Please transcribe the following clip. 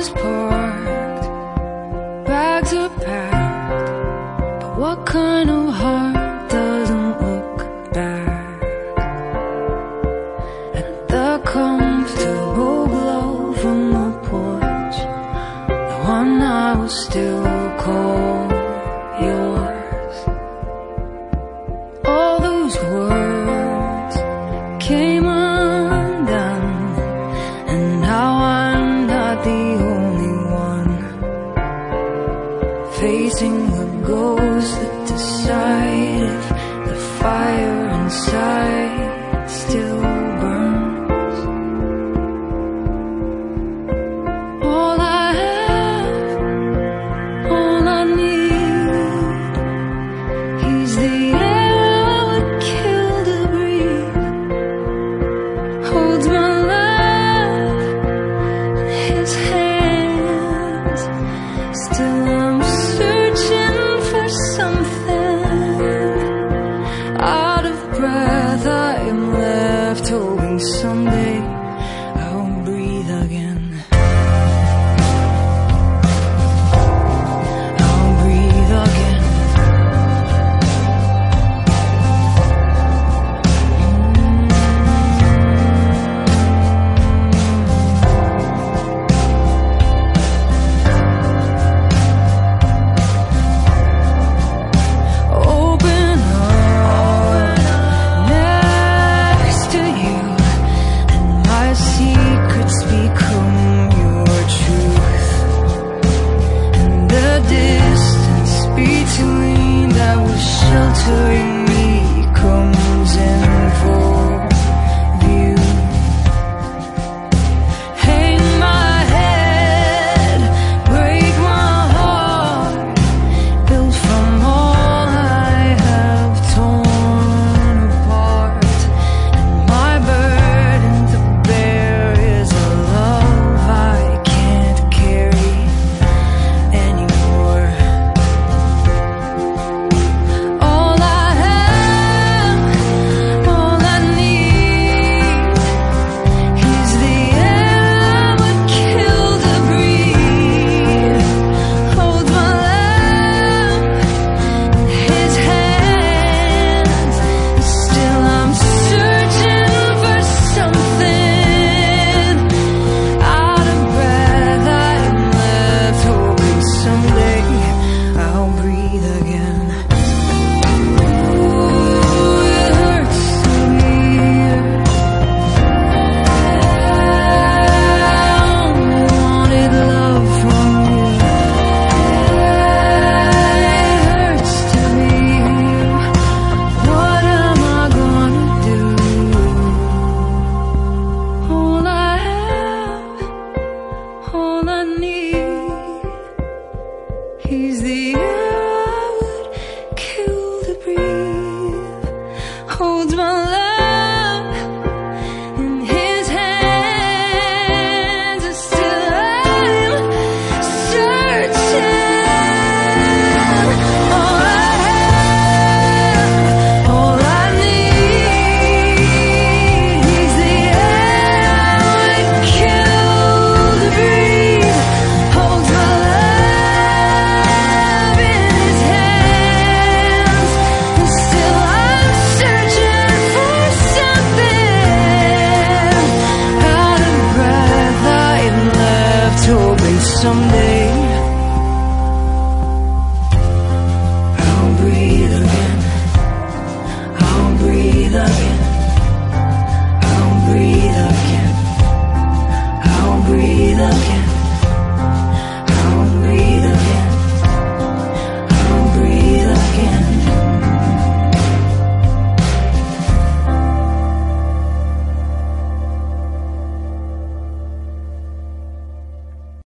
is parked, bags are packed, but what kind of heart doesn't look back at the comfortable glow from the porch, the one I will still call yours. All those words came undone, and now I'm not the only one facing the ghosts that decide if the fire inside still burns. All I have, all I need, he's the air I would kill to breathe, holds my life in his hands. Still I'm searching for something, out of breath I am left, hoping someday I'll breathe again. I'll breathe again. Open up next to you, and my secrets become your truth, and the distance between that was sheltering me comes in full view. Hang my head, break my heart, built from all I have torn apart, and my burden to bear is a love I can't carry anymore. All I have, all I need, he's the air I would kill to breathe, holds my life in his hands. Still I'm searching for something, out of breath I am left, hoping someday I'll breathe again. Ooh, it hurts to be here. I only wanted love from you. It hurts to be here. What am I gonna do? All I have, all I need, he's the air I would kill to breathe, holds my life